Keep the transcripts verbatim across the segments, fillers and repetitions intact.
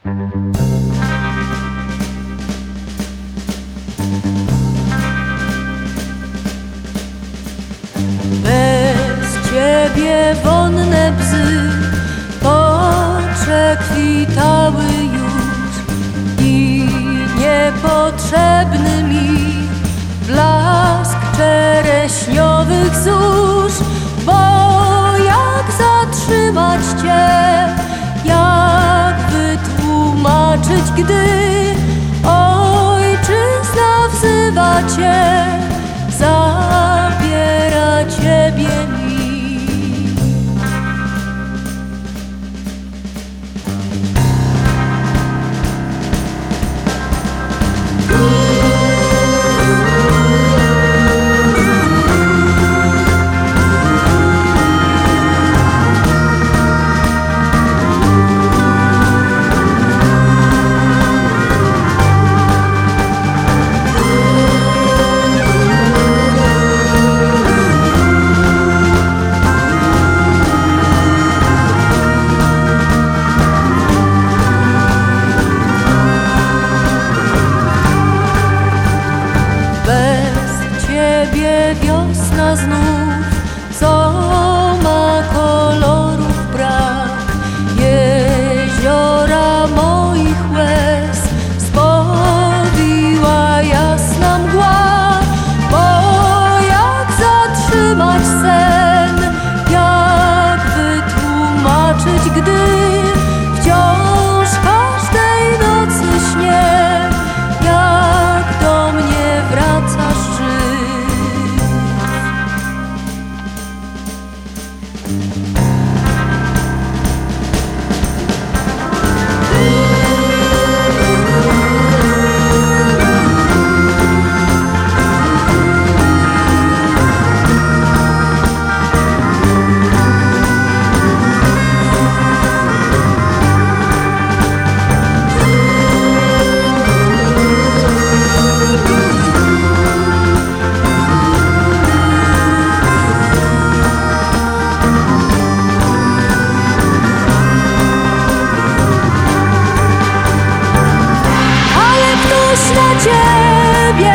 Bez ciebie wonne bzy poprzekwitały już i niepotrzebny mi blask czereśniowych zórz. Bo jak zatrzymać cię, jak wytłumaczyć, gdy ojczyzna wzywa cię, zabiera ciebie mi. Wiosna znów, co ma kolorów brak, jeziora moich łez spowiła jasna mgła. Bo jak zatrzymać sen, jak wytłumaczyć, gdy wciąż każdej nocy śnię, jak do mnie wracasz żyć. Na ciebie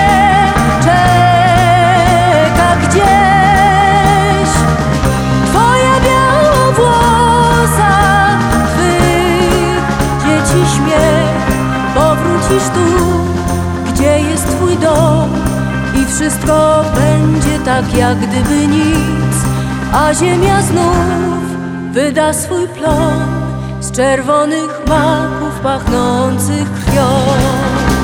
czeka gdzieś, twoja białowłosa, twych dzieci śmiech. Powrócisz tu, gdzie jest twój dom, i wszystko będzie tak, jak gdyby nic, a ziemia znów wyda swój plon z czerwonych maków pachnących krwią.